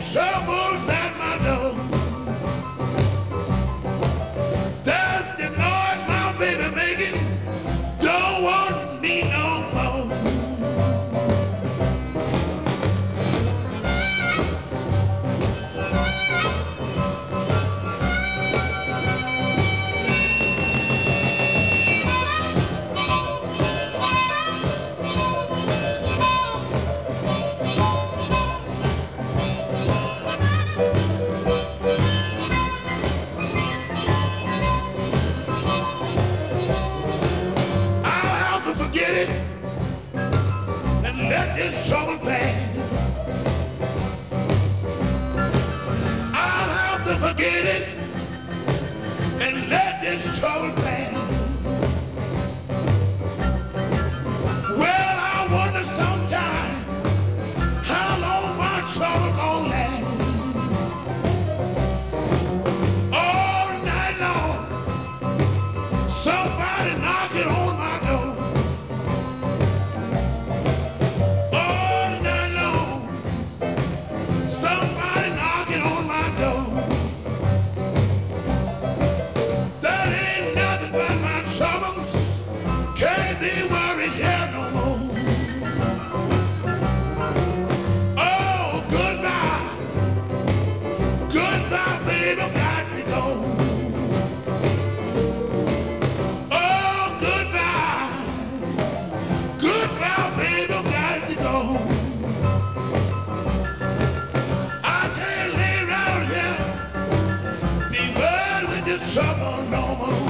Troubles at my door. That's the noise my baby making. Don't want me no more. Forget it and let this trouble pass. I'll have to forget it and let this trouble pass. Well, I wonder sometime how long my trouble gonna last. All night long, somebody knocking on my door. Somebody knocking on my door. That ain't nothing but my troubles. Can't be worried here no more. Oh, goodbye. Goodbye, baby, got to go. Oh, goodbye. Goodbye, baby, got to go. Trouble no more.